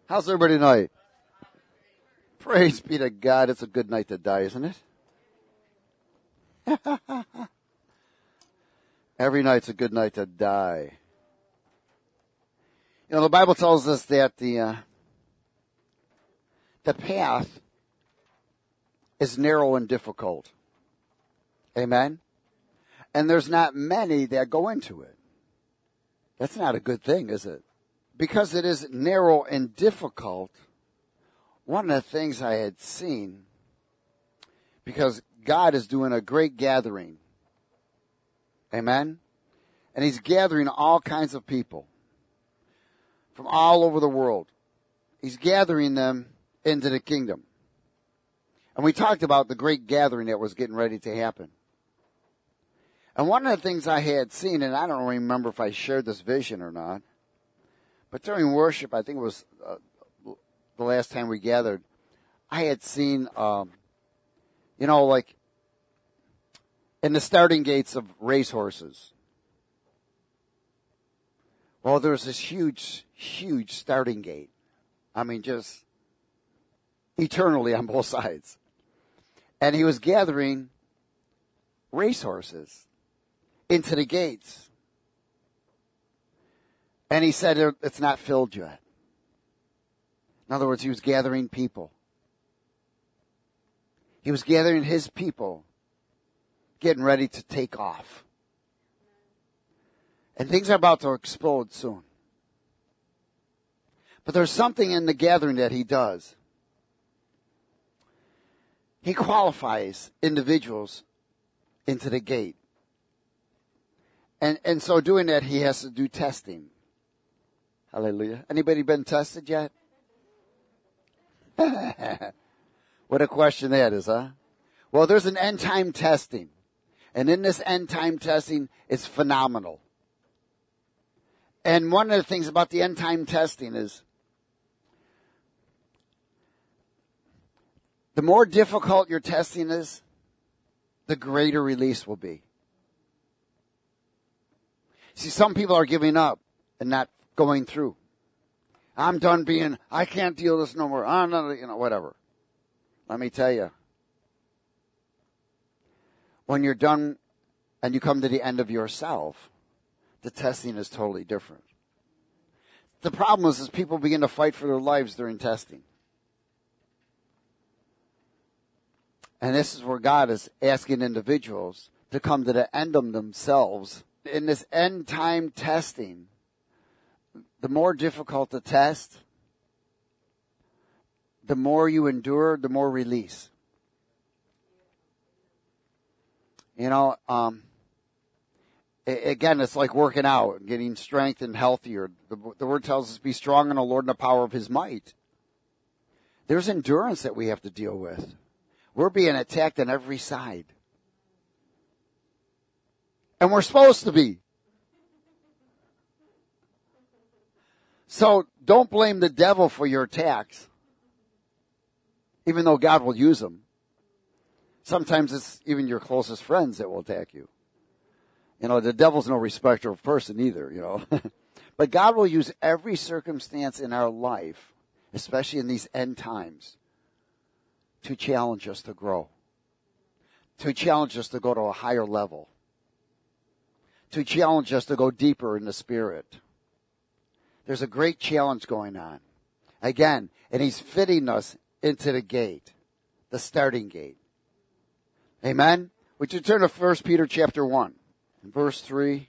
How's everybody tonight? Praise be to God. It's a good night to die, isn't it? Every night's a good night to die. You know, the Bible tells us that the path is narrow and difficult. Amen? And there's not many that go into it. That's not a good thing, is it? Because it is narrow and difficult, one of the things I had seen, because God is doing a great gathering. Amen? And He's gathering all kinds of people from all over the world. He's gathering them into the kingdom. And we talked about the great gathering that was getting ready to happen. And one of the things I had seen, and I don't remember if I shared this vision or not, but during worship, I think it was the last time we gathered, I had seen, like in the starting gates of racehorses. Well, there's this huge, huge starting gate. I mean, just eternally on both sides. And he was gathering racehorses into the gates. And he said it's not filled yet. In other words, he was gathering people. He was gathering his people, getting ready to take off. And things are about to explode soon. But there's something in the gathering that he does. He qualifies individuals into the gate. And so doing that, he has to do testing. Hallelujah. Anybody been tested yet? What a question that is, huh? Well, there's an end time testing. And in this end time testing, it's phenomenal. And one of the things about the end time testing is the more difficult your testing is, the greater release will be. See, some people are giving up and not going through. I'm done being, I can't deal with this no more. I'm not, whatever. Let me tell you. When you're done and you come to the end of yourself, the testing is totally different. The problem is people begin to fight for their lives during testing. And this is where God is asking individuals to come to the end of themselves. In this end time testing, the more difficult the test, the more you endure, the more release. Again, it's like working out, getting strength and healthier. The word tells us be strong in the Lord and the power of His might. There's endurance that we have to deal with. We're being attacked on every side. And we're supposed to be. So don't blame the devil for your attacks, even though God will use them. Sometimes it's even your closest friends that will attack you. The devil's no respecter of person either, But God will use every circumstance in our life, especially in these end times, to challenge us to grow, to challenge us to go to a higher level, to challenge us to go deeper in the Spirit. There's a great challenge going on. Again, and He's fitting us into the gate, the starting gate. Amen? Would you turn to 1 Peter chapter 1, verse 3?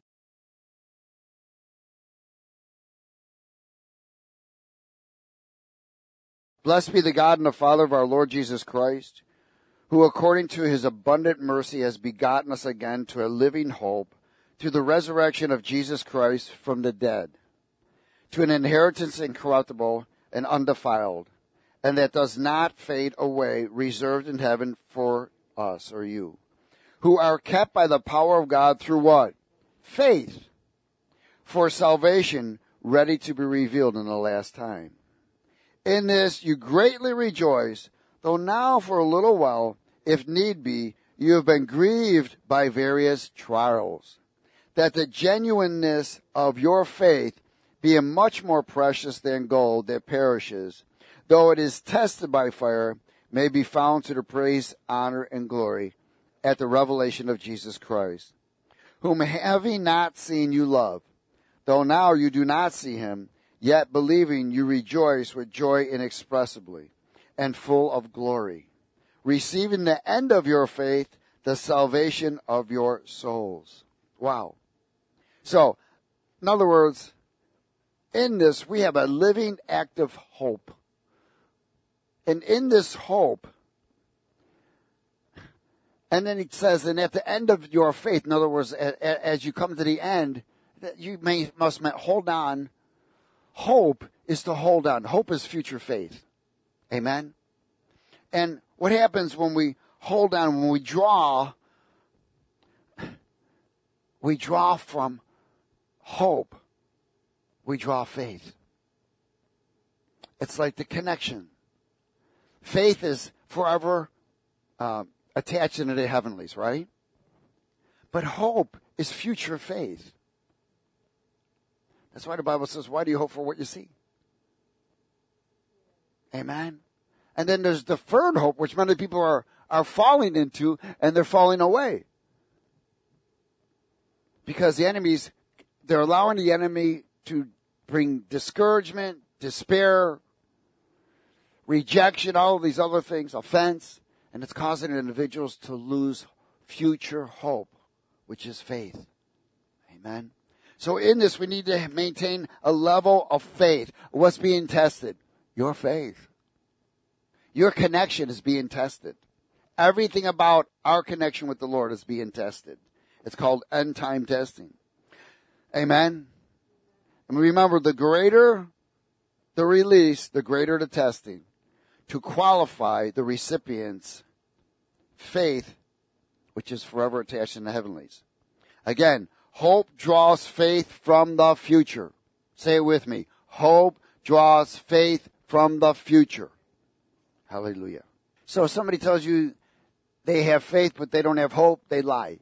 Blessed be the God and the Father of our Lord Jesus Christ, who according to His abundant mercy has begotten us again to a living hope, through the resurrection of Jesus Christ from the dead, to an inheritance incorruptible and undefiled, and that does not fade away, reserved in heaven for us or you, who are kept by the power of God through what? Faith, for salvation ready to be revealed in the last time. In this you greatly rejoice, though now for a little while, if need be, you have been grieved by various trials, that the genuineness of your faith, being much more precious than gold that perishes, though it is tested by fire, may be found to the praise, honor, and glory at the revelation of Jesus Christ, whom having not seen you love, though now you do not see him, yet believing you rejoice with joy inexpressibly and full of glory, receiving the end of your faith, the salvation of your souls. Wow. So, in other words, in this, we have a living, active hope. And in this hope, and then it says, and at the end of your faith, in other words, as you come to the end, that you must hold on. Hope is to hold on. Hope is future faith. Amen? And what happens when we hold on, when we draw from hope, we draw faith. It's like the connection. Faith is forever attached into the heavenlies, right? But hope is future faith. That's why the Bible says, why do you hope for what you see? Amen. And then there's deferred hope, which many people are falling into, and they're falling away. Because they're allowing the enemy to bring discouragement, despair, rejection, all of these other things, offense, and it's causing individuals to lose future hope, which is faith. Amen. So in this, we need to maintain a level of faith. What's being tested? Your faith. Your connection is being tested. Everything about our connection with the Lord is being tested. It's called end time testing. Amen. And remember, the greater the release, the greater the testing to qualify the recipient's faith, which is forever attached in the heavenlies. Again, hope draws faith from the future. Say it with me. Hope draws faith from the future. Hallelujah. So if somebody tells you they have faith but they don't have hope, they lie.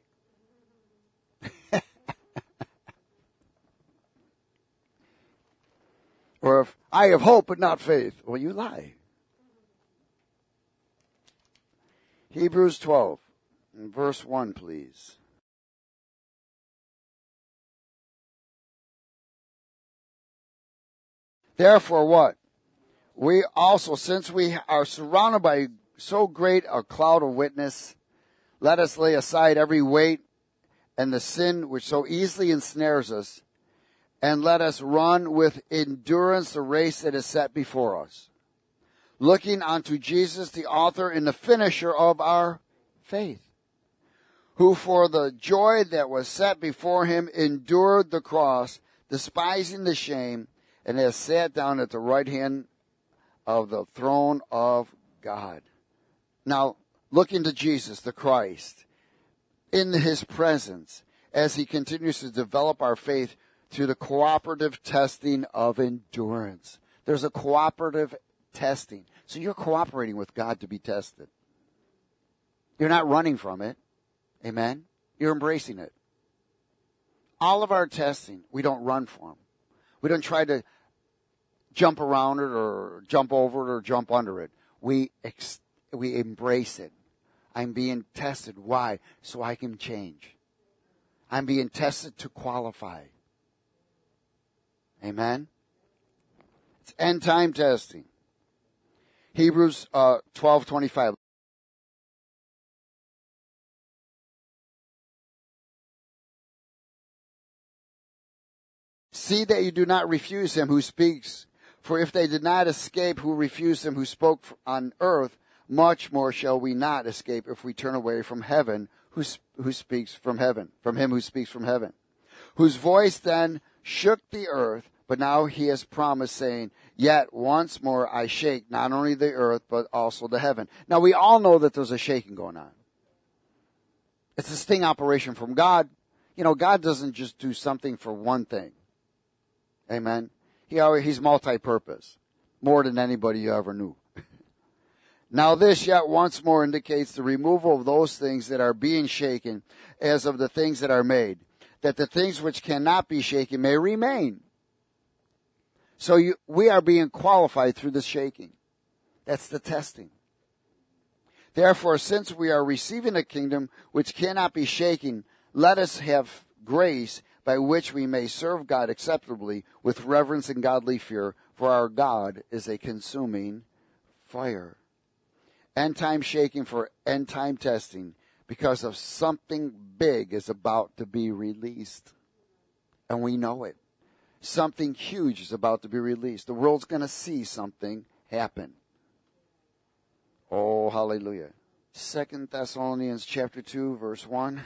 Or if I have hope but not faith, well, you lie. Hebrews 12, verse 1, please. Therefore what? We also, since we are surrounded by so great a cloud of witness, let us lay aside every weight and the sin which so easily ensnares us, and let us run with endurance the race that is set before us, looking unto Jesus, the author and the finisher of our faith, who for the joy that was set before him endured the cross, despising the shame, and has sat down at the right hand of the throne of God. Now, looking to Jesus, the Christ, in his presence, as he continues to develop our faith through the cooperative testing of endurance. There's a cooperative testing. So you're cooperating with God to be tested. You're not running from it. Amen? You're embracing it. All of our testing, we don't run from. We don't try to jump around it or jump over it or jump under it. We embrace it. I'm being tested. Why? So I can change. I'm being tested to qualify. Amen? It's end time testing. Hebrews 12:25. See that you do not refuse him who speaks, for if they did not escape who refused him who spoke on earth, much more shall we not escape if we turn away from heaven who speaks from heaven, from him who speaks from heaven, whose voice then shook the earth, but now he has promised, saying, yet once more I shake not only the earth, but also the heaven. Now we all know that there's a shaking going on. It's a sting operation from God. You know, God doesn't just do something for one thing. Amen. He's multi-purpose, more than anybody you ever knew. Now this yet once more indicates the removal of those things that are being shaken as of the things that are made, that the things which cannot be shaken may remain. So we are being qualified through the shaking. That's the testing. Therefore, since we are receiving a kingdom which cannot be shaken, let us have grace by which we may serve God acceptably with reverence and godly fear, for our God is a consuming fire. End time shaking for end time testing, because of something big is about to be released. And we know it. Something huge is about to be released. The world's going to see something happen. Oh, hallelujah. 2 Thessalonians chapter 2, verse 1.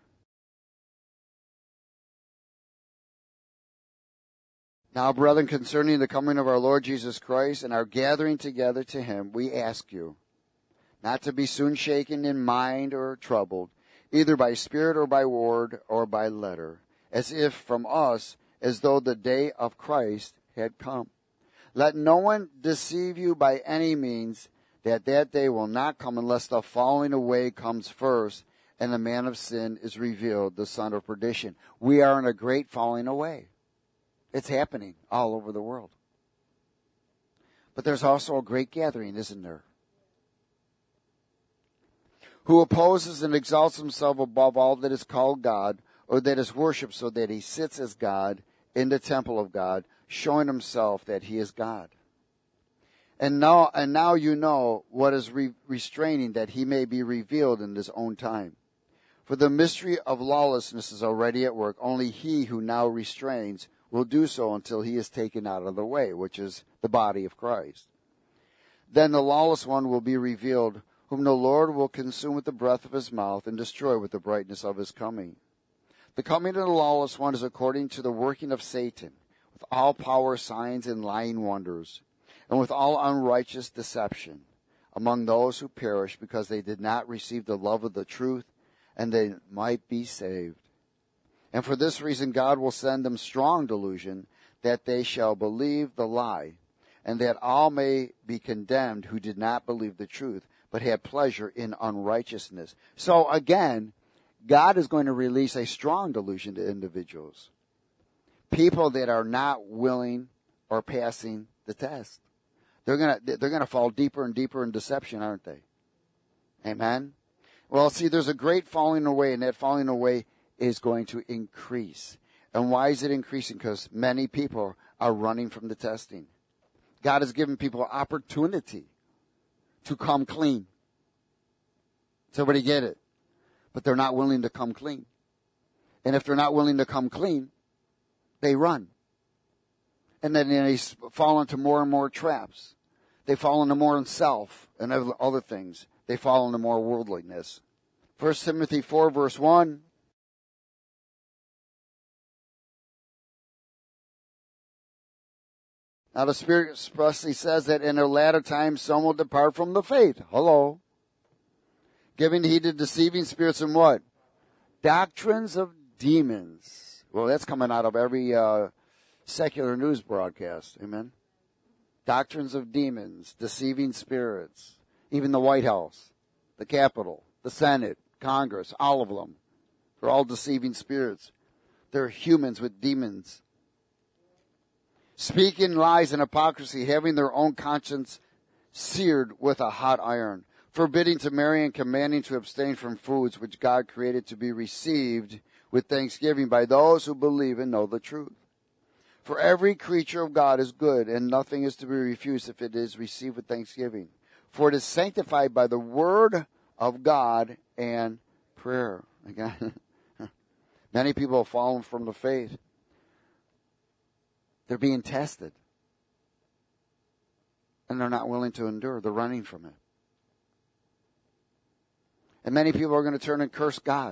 Now, brethren, concerning the coming of our Lord Jesus Christ and our gathering together to him, we ask you not to be soon shaken in mind or troubled, either by spirit or by word or by letter, as if from us, as though the day of Christ had come. Let no one deceive you by any means, that day will not come unless the falling away comes first, and the man of sin is revealed, the son of perdition. We are in a great falling away. It's happening all over the world. But there's also a great gathering, isn't there? Who opposes and exalts himself above all that is called God, or that is worshipped, so that he sits as God in the temple of God, showing himself that he is God. And now you know what is restraining, that he may be revealed in his own time. For the mystery of lawlessness is already at work. Only he who now restrains will do so until he is taken out of the way, which is the body of Christ. Then the lawless one will be revealed, whom the Lord will consume with the breath of his mouth and destroy with the brightness of his coming. The coming of the lawless one is according to the working of Satan, with all power, signs, and lying wonders, and with all unrighteous deception among those who perish, because they did not receive the love of the truth, and they might be saved. And for this reason God will send them strong delusion, that they shall believe the lie, and that all may be condemned who did not believe the truth, but had pleasure in unrighteousness. So again, God is going to release a strong delusion to individuals. People that are not willing or passing the test. They're gonna fall deeper and deeper in deception, aren't they? Amen? Well, see, there's a great falling away, and that falling away is going to increase. And why is it increasing? Because many people are running from the testing. God has given people opportunity to come clean. Does everybody get it? But they're not willing to come clean. And if they're not willing to come clean, they run. And then they fall into more and more traps. They fall into more in self and other things. They fall into more worldliness. 1 Timothy 4, verse 1. Now the Spirit expressly says that in the latter times some will depart from the faith. Hello. Giving heed to deceiving spirits and what? Doctrines of demons. Well, that's coming out of every secular news broadcast. Amen. Doctrines of demons, deceiving spirits. Even the White House, the Capitol, the Senate, Congress, all of them. They're all deceiving spirits. They're humans with demons. Speaking lies and hypocrisy, having their own conscience seared with a hot iron, forbidding to marry and commanding to abstain from foods which God created to be received with thanksgiving by those who believe and know the truth. For every creature of God is good, and nothing is to be refused if it is received with thanksgiving. For it is sanctified by the word of God and prayer. Again, many people have fallen from the faith. They're being tested. And they're not willing to endure. They're running from it. And many people are going to turn and curse God.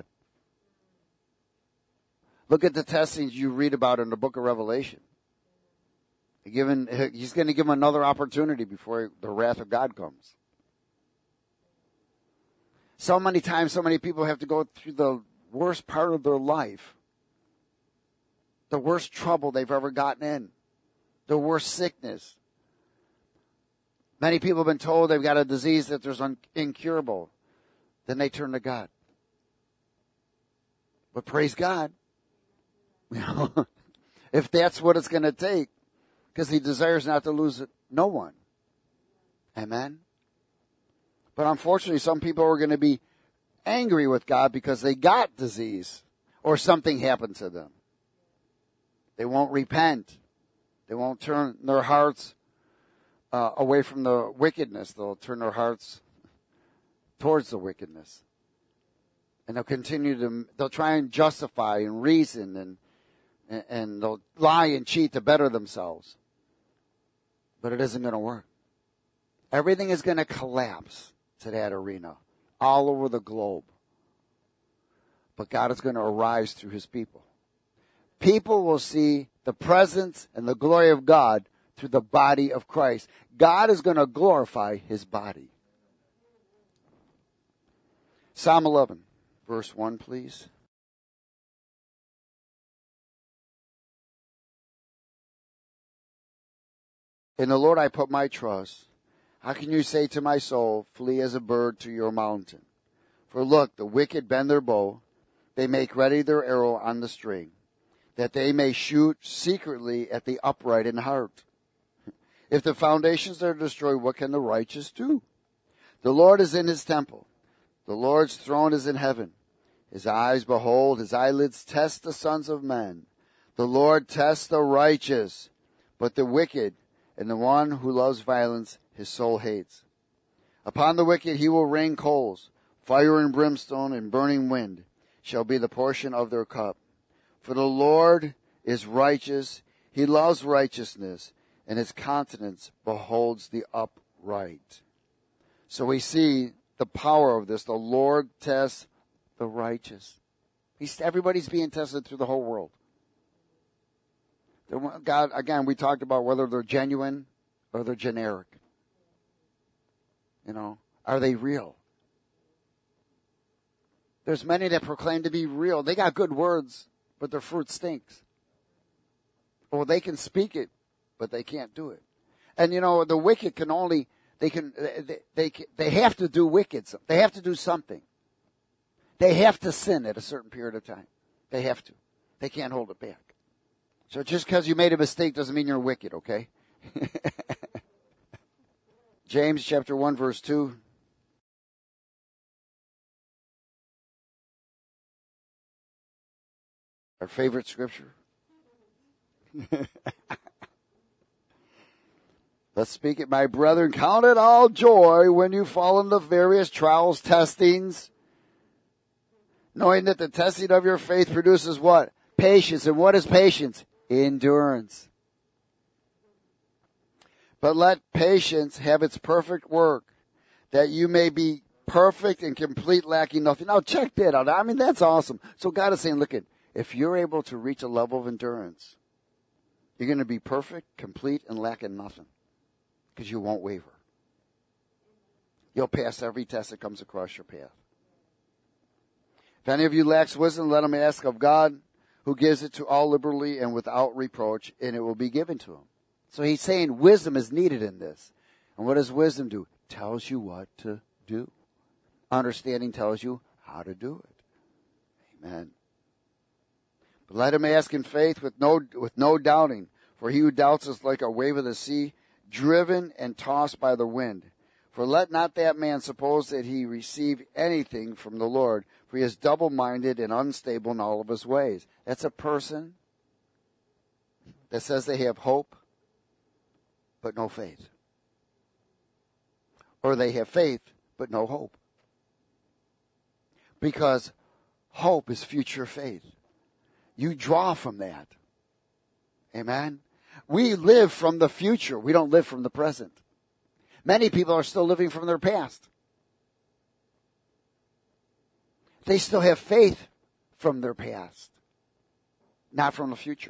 Look at the testings you read about in the book of Revelation. He's going to give them another opportunity before the wrath of God comes. So many times, so many people have to go through the worst part of their life. The worst trouble they've ever gotten in. The worst sickness. Many people have been told they've got a disease that there's incurable. Then they turn to God. But praise God. You know, if that's what it's going to take, because he desires not to lose no one. Amen. But unfortunately, some people are going to be angry with God because they got disease or something happened to them. They won't repent. They won't turn their hearts away from the wickedness. They'll turn their hearts towards the wickedness. And they'll try and justify and reason and they'll lie and cheat to better themselves. But it isn't going to work. Everything is going to collapse to that arena all over the globe. But God is going to arise through his people. People will see the presence and the glory of God through the body of Christ. God is going to glorify his body. Psalm 11, verse 1, please. In the Lord I put my trust. How can you say to my soul, flee as a bird to your mountain? For look, the wicked bend their bow. They make ready their arrow on the string, that they may shoot secretly at the upright in heart. If the foundations are destroyed, what can the righteous do? The Lord is in his temple. The Lord's throne is in heaven. His eyes behold, his eyelids test the sons of men. The Lord tests the righteous, but the wicked and the one who loves violence his soul hates. Upon the wicked he will rain coals, fire and brimstone and burning wind shall be the portion of their cup. For the Lord is righteous, he loves righteousness, and his countenance beholds the upright. So we see the power of this. The Lord tests the righteous. Everybody's being tested through the whole world. God, again, we talked about whether they're genuine or they're generic. Are they real? There's many that proclaim to be real. They got good words, but their fruit stinks. Or they can speak it, but they can't do it. And the wicked can only, they have to do wicked. They have to do something. They have to sin at a certain period of time. They have to. They can't hold it back. So just because you made a mistake doesn't mean you're wicked, okay? James chapter 1 verse 2. Our favorite scripture. Let's speak it. My brethren, count it all joy when you fall into various trials, testings, knowing that the testing of your faith produces what? Patience. And what is patience? Endurance. But let patience have its perfect work, that you may be perfect and complete, lacking nothing. Now check that out. I mean, that's awesome. So God is saying, look, if you're able to reach a level of endurance, you're going to be perfect, complete, and lacking nothing, because you won't waver. You'll pass every test that comes across your path. If any of you lacks wisdom, let him ask of God, who gives it to all liberally and without reproach, and it will be given to him. So he's saying wisdom is needed in this. And what does wisdom do? Tells you what to do. Understanding tells you how to do it. Amen. But let him ask in faith with no doubting. For he who doubts is like a wave of the sea, driven and tossed by the wind. For let not that man suppose that he receive anything from the Lord, for he is double-minded and unstable in all of his ways. That's a person that says they have hope, but no faith. Or they have faith, but no hope. Because hope is future faith. You draw from that. Amen? We live from the future. We don't live from the present. Many people are still living from their past. They still have faith from their past, not from the future.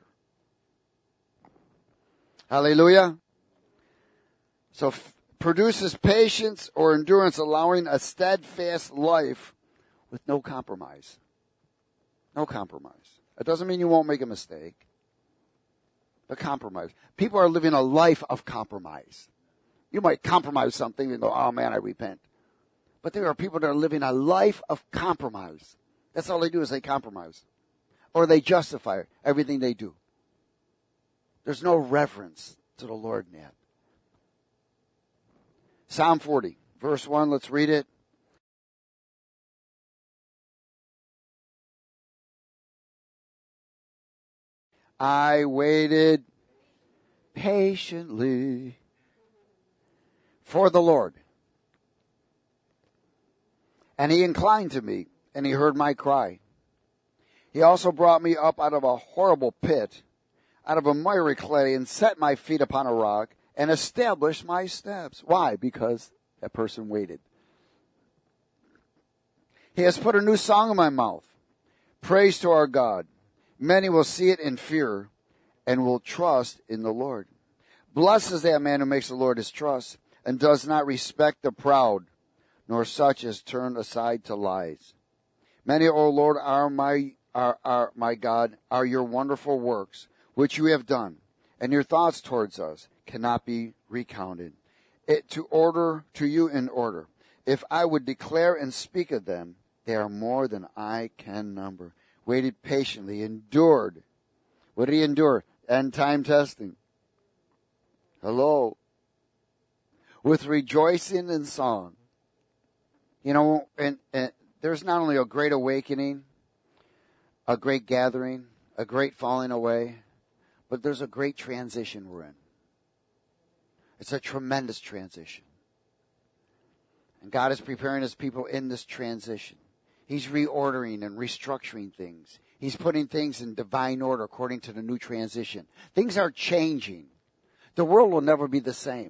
Hallelujah. So produces patience or endurance, allowing a steadfast life with no compromise. No compromise. It doesn't mean you won't make a mistake, but compromise. People are living a life of compromise. You might compromise something and go, oh man, I repent. But there are people that are living a life of compromise. That's all they do is they compromise. Or they justify everything they do. There's no reverence to the Lord in that. Psalm 40, verse 1, let's read it. I waited patiently for the Lord, and he inclined to me, and he heard my cry. He also brought me up out of a horrible pit, out of a miry clay, and set my feet upon a rock, and established my steps. Why? Because that person waited. He has put a new song in my mouth. Praise to our God. Many will see it and fear, and will trust in the Lord. Blessed is that man who makes the Lord his trust, and does not respect the proud, nor such as turn aside to lies. Many, O Lord, are my God, are your wonderful works, which you have done, and your thoughts towards us cannot be recounted. To you in order. If I would declare and speak of them, they are more than I can number. Waited patiently, endured. What did he endure? End time testing. Hello. With rejoicing and song. You know, and there's not only a great awakening, a great gathering, a great falling away, but there's a great transition we're in. It's a tremendous transition. And God is preparing his people in this transition. He's reordering and restructuring things. He's putting things in divine order according to the new transition. Things are changing. The world will never be the same.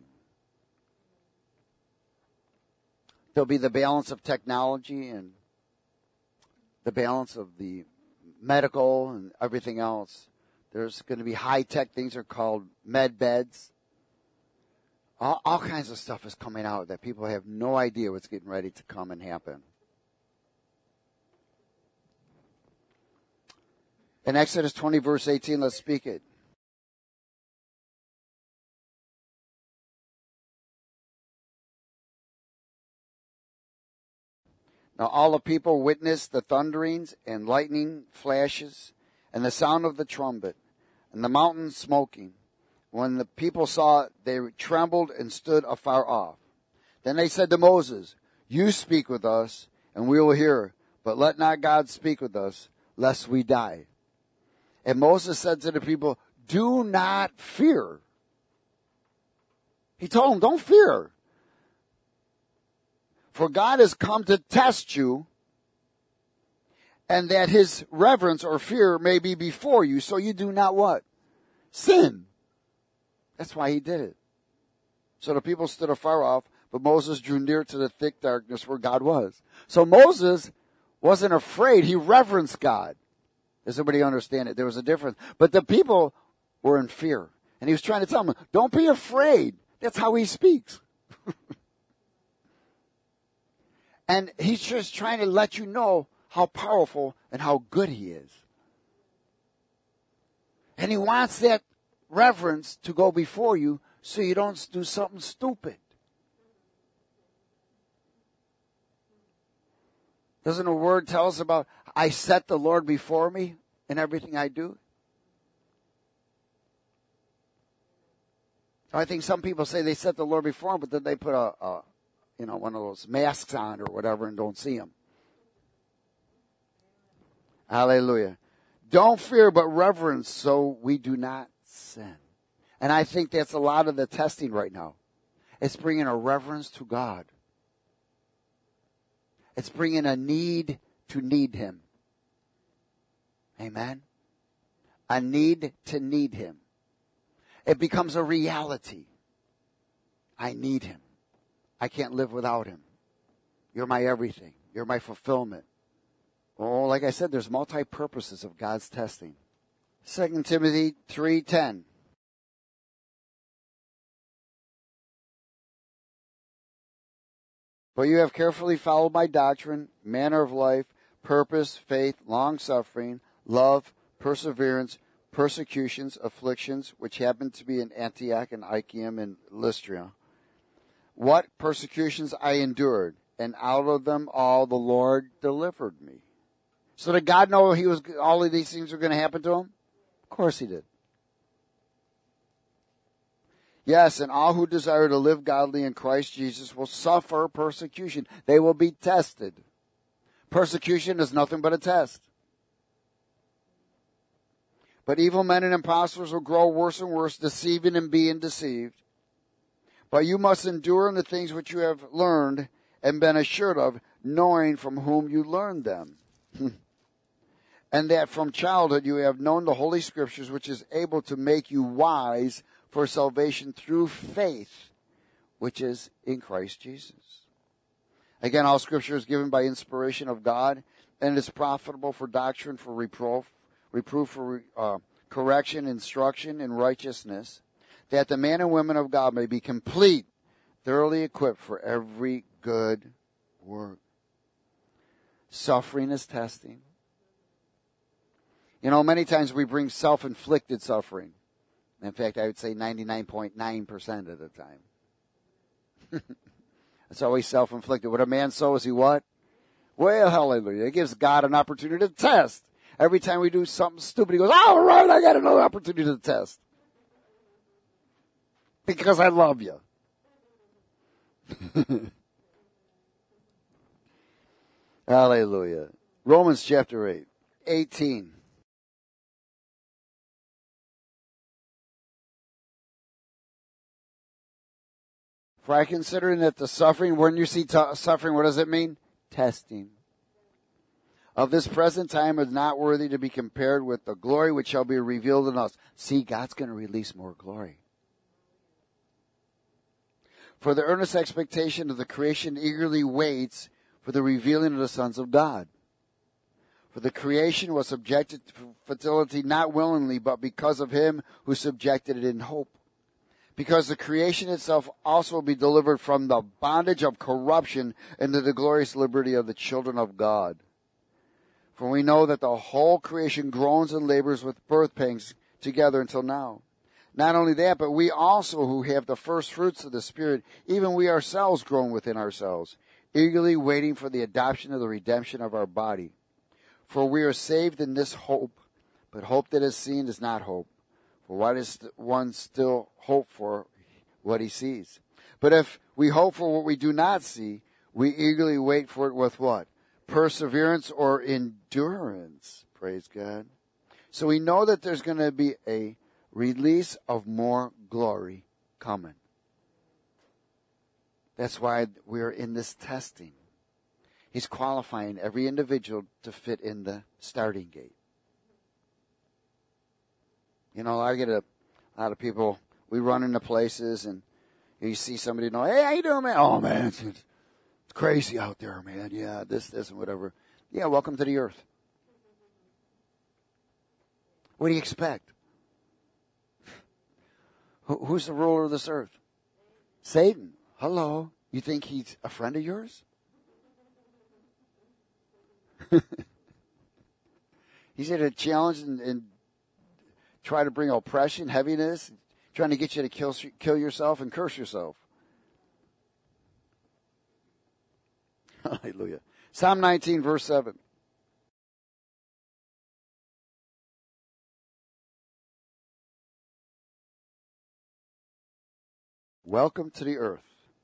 There'll be the balance of technology and the balance of the medical and everything else. There's going to be high-tech things are called med beds. All kinds of stuff is coming out that people have no idea what's getting ready to come and happen. In Exodus 20, verse 18, let's speak it. Now all the people witnessed the thunderings and lightning flashes and the sound of the trumpet and the mountain smoking. When the people saw it, they trembled and stood afar off. Then they said to Moses, you speak with us, and we will hear, but let not God speak with us, lest we die. And Moses said to the people, do not fear. He told them, don't fear. For God has come to test you, and that his reverence or fear may be before you, so you do not what? Sin. That's why he did it. So the people stood afar off, but Moses drew near to the thick darkness where God was. So Moses wasn't afraid. He reverenced God. Does everybody understand it? There was a difference. But the people were in fear. And he was trying to tell them, don't be afraid. That's how he speaks. And he's just trying to let you know how powerful and how good he is. And he wants that reverence to go before you so you don't do something stupid. Doesn't the word tell us about, I set the Lord before me in everything I do? I think some people say they set the Lord before them, but then they put one of those masks on or whatever and don't see him. Hallelujah. Don't fear, but reverence so we do not sin. And I think that's a lot of the testing right now. It's bringing a reverence to God. It's bringing a need to need him. Amen? A need to need him. It becomes a reality. I need him. I can't live without him. You're my everything. You're my fulfillment. Oh, like I said, there's multi-purposes of God's testing. 2 Timothy 3:10. But you have carefully followed my doctrine, manner of life, purpose, faith, long-suffering, love, perseverance, persecutions, afflictions, which happened to be in Antioch and Iconium and Lystra. What persecutions I endured, and out of them all the Lord delivered me. So did God know all of these things were going to happen to him? Of course he did. Yes, and all who desire to live godly in Christ Jesus will suffer persecution. They will be tested. Persecution is nothing but a test. But evil men and impostors will grow worse and worse, deceiving and being deceived. But you must endure in the things which you have learned and been assured of, knowing from whom you learned them. And that from childhood you have known the Holy Scriptures, which is able to make you wise for salvation through faith, which is in Christ Jesus. Again, all Scripture is given by inspiration of God, and is profitable for doctrine, for reproof, for correction, instruction in righteousness, that the men and women of God may be complete, thoroughly equipped for every good work. Suffering is testing. You know, many times we bring self-inflicted suffering. In fact, I would say 99.9% of the time. It's always self-inflicted. What a man sows, he what? Well, hallelujah. It gives God an opportunity to test. Every time we do something stupid, he goes, all right, I got another opportunity to test. Because I love you. Hallelujah. Romans chapter 8, 18. For I consider that the suffering, when you see suffering, what does it mean? Testing. Of this present time is not worthy to be compared with the glory which shall be revealed in us. See, God's going to release more glory. For the earnest expectation of the creation eagerly waits for the revealing of the sons of God. For the creation was subjected to fertility not willingly, but because of him who subjected it in hope. Because the creation itself also will be delivered from the bondage of corruption into the glorious liberty of the children of God. For we know that the whole creation groans and labors with birth pangs together until now. Not only that, but we also who have the first fruits of the Spirit, even we ourselves groan within ourselves, eagerly waiting for the adoption of the redemption of our body. For we are saved in this hope, but hope that is seen is not hope. For why does one still hope for what he sees? But if we hope for what we do not see, we eagerly wait for it with what? Perseverance or endurance. Praise God. So we know that there's going to be a release of more glory coming. That's why we're in this testing. He's qualifying every individual to fit in the starting gate. You know, I get a lot of people, we run into places and you see somebody, hey, how you doing, man? Oh, man, it's crazy out there, man. Yeah, this, and whatever. Yeah, welcome to the earth. What do you expect? Who's the ruler of this earth? Satan. Hello. You think he's a friend of yours? He's here to challenge and try to bring oppression, heaviness, trying to get you to kill yourself and curse yourself. Hallelujah. Psalm 19, verse 7. Welcome to the earth.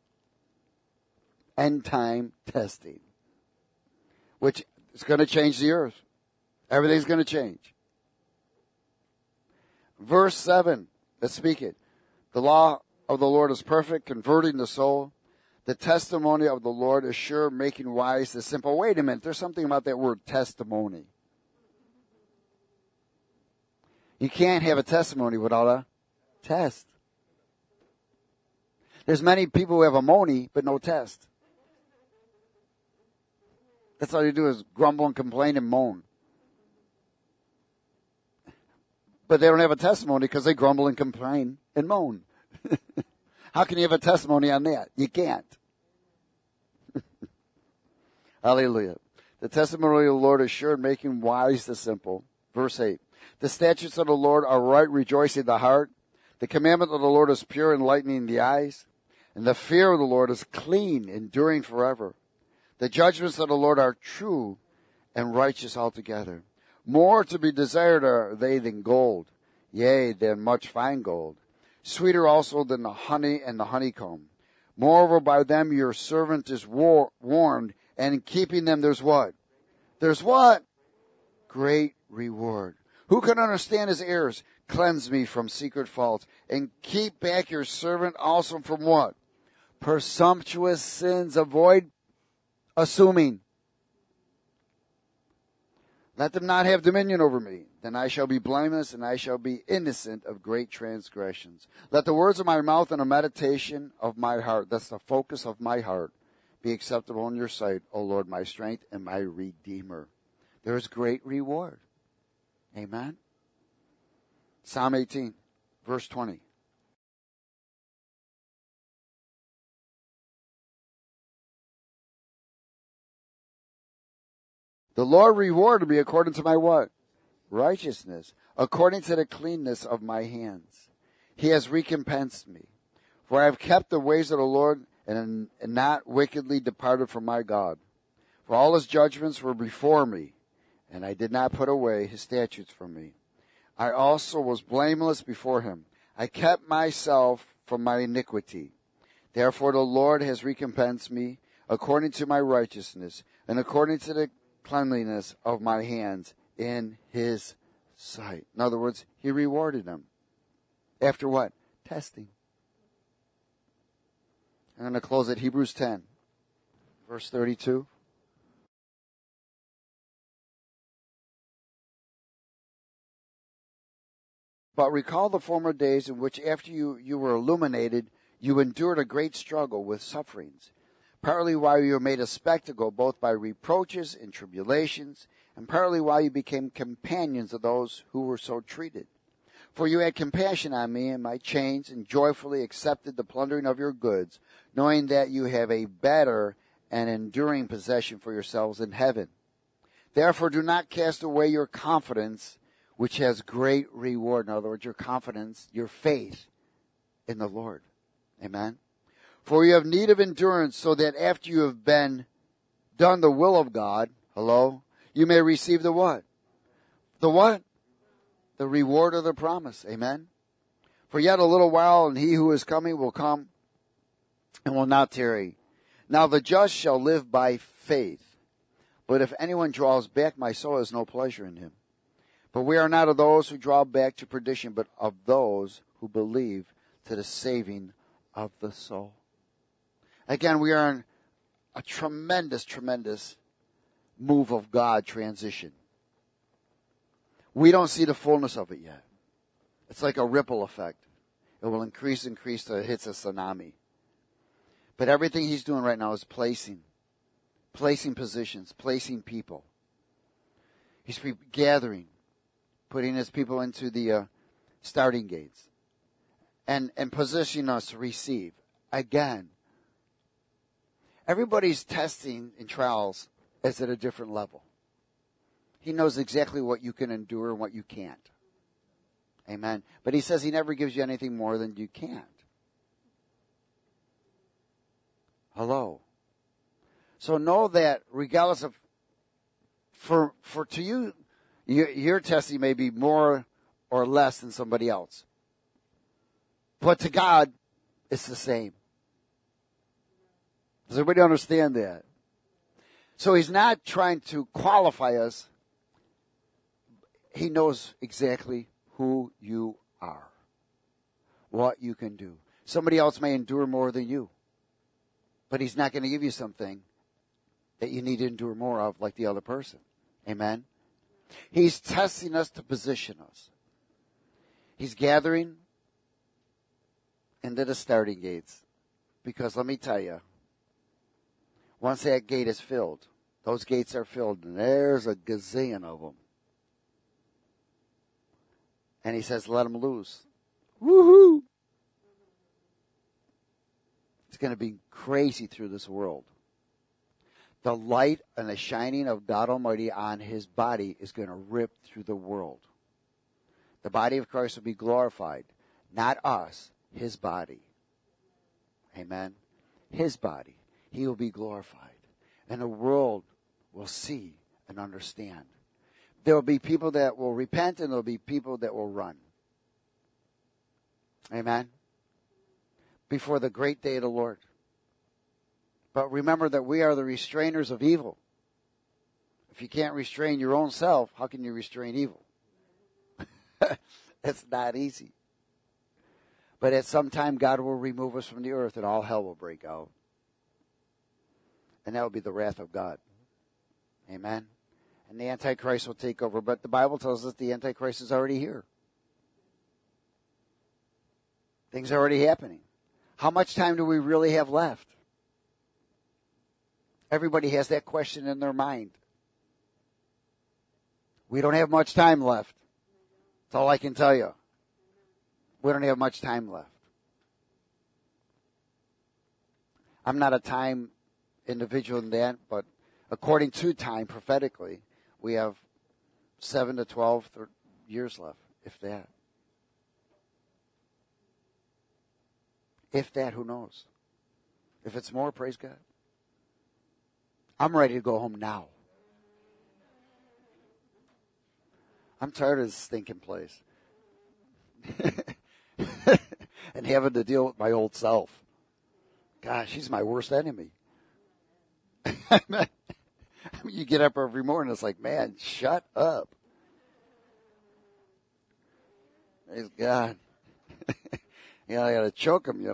End time testing. Which is going to change the earth. Everything's going to change. Verse 7, let's speak it. The law of the Lord is perfect, converting the soul. The testimony of the Lord is sure, making wise the simple. Wait a minute, there's something about that word testimony. You can't have a testimony without a test. There's many people who have a money, but no test. That's all you do is grumble and complain and moan. But they don't have a testimony because they grumble and complain and moan. How can you have a testimony on that? You can't. Hallelujah. The testimony of the Lord is sure, making wise the simple. Verse 8. The statutes of the Lord are right, rejoicing the heart. The commandment of the Lord is pure, enlightening the eyes. And the fear of the Lord is clean, enduring forever. The judgments of the Lord are true and righteous altogether. More to be desired are they than gold, yea, than much fine gold. sweeter also than the honey and the honeycomb. Moreover, by them your servant is warned, and in keeping them there's what? There's what? Great reward. Who can understand his errors? Cleanse me from secret faults, and keep back your servant also from what? Presumptuous sins. Avoid assuming. Let them not have dominion over me. Then I shall be blameless, and I shall be innocent of great transgressions. Let the words of my mouth and the meditation of my heart, that's the focus of my heart, be acceptable in your sight, O Lord, my strength and my Redeemer. There is great reward. Amen. Psalm 18, verse 20. The Lord rewarded me according to my what? Righteousness, according to the cleanness of my hands. He has recompensed me. For I have kept the ways of the Lord and not wickedly departed from my God. For all his judgments were before me, and I did not put away his statutes from me. I also was blameless before him. I kept myself from my iniquity. Therefore the Lord has recompensed me according to my righteousness and according to the cleanliness of my hands in his sight. In other words, he rewarded them. After what? Testing. I'm going to close at Hebrews 10, verse 32. But recall the former days in which after you were illuminated, you endured a great struggle with sufferings, partly while you were made a spectacle both by reproaches and tribulations, and partly while you became companions of those who were so treated. For you had compassion on me and my chains, and joyfully accepted the plundering of your goods, knowing that you have a better and enduring possession for yourselves in heaven. Therefore do not cast away your confidence, which has great reward. In other words, your confidence, your faith in the Lord. Amen. For you have need of endurance, so that after you have been done the will of God, hello, you may receive the what? The what? The reward of the promise. Amen. For yet a little while, and he who is coming will come and will not tarry. Now the just shall live by faith. But if anyone draws back, my soul has no pleasure in him. But we are not of those who draw back to perdition, but of those who believe to the saving of the soul. Again, we are in a tremendous, tremendous move of God transition. We don't see the fullness of it yet. It's like a ripple effect. It will increase till it hits a tsunami. But everything he's doing right now is placing positions, placing people. He's gathering, putting his people into the starting gates, and positioning us to receive. Again, everybody's testing and trials is at a different level. He knows exactly what you can endure and what you can't. Amen. But he says he never gives you anything more than you can't. Hello. So know that regardless of, for to you, your testing may be more or less than somebody else. But to God, it's the same. Does everybody understand that? So he's not trying to qualify us. He knows exactly who you are, what you can do. Somebody else may endure more than you, but he's not going to give you something that you need to endure more of like the other person. Amen? He's testing us to position us. He's gathering into the starting gates. Because let me tell you, once that gate is filled, those gates are filled, and there's a gazillion of them. And he says, let them loose. Woohoo! It's going to be crazy through this world. The light and the shining of God Almighty on his body is going to rip through the world. The body of Christ will be glorified. Not us, his body. Amen. His body. He will be glorified. And the world will see and understand. There will be people that will repent, and there will be people that will run. Amen. Before the great day of the Lord. But remember that we are the restrainers of evil. If you can't restrain your own self, how can you restrain evil? It's not easy. But at some time, God will remove us from the earth and all hell will break out. And that will be the wrath of God. Amen. And the Antichrist will take over. But the Bible tells us the Antichrist is already here. Things are already happening. How much time do we really have left? Everybody has that question in their mind. We don't have much time left. That's all I can tell you. We don't have much time left. I'm not a time individual in that, but according to time, prophetically, we have 7 to 12 years left, if that. If that, who knows? If it's more, praise God. I'm ready to go home now. I'm tired of this stinking place. And having to deal with my old self. Gosh, he's my worst enemy. You get up every morning, it's like, man, shut up. Praise God. I got to choke him,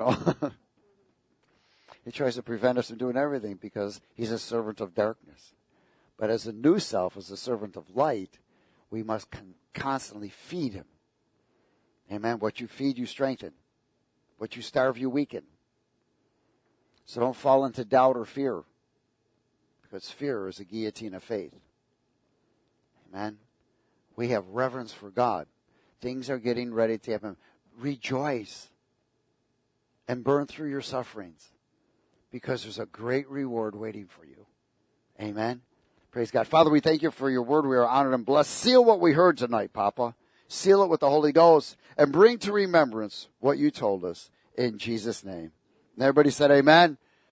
He tries to prevent us from doing everything because he's a servant of darkness. But as a new self, as a servant of light, we must constantly feed him. Amen. What you feed, you strengthen. What you starve, you weaken. So don't fall into doubt or fear, because fear is a guillotine of faith. Amen. We have reverence for God. Things are getting ready to happen. Rejoice and burn through your sufferings, because there's a great reward waiting for you. Amen. Praise God. Father, we thank you for your word. We are honored and blessed. Seal what we heard tonight, Papa. Seal it with the Holy Ghost and bring to remembrance what you told us in Jesus' name. And everybody said amen.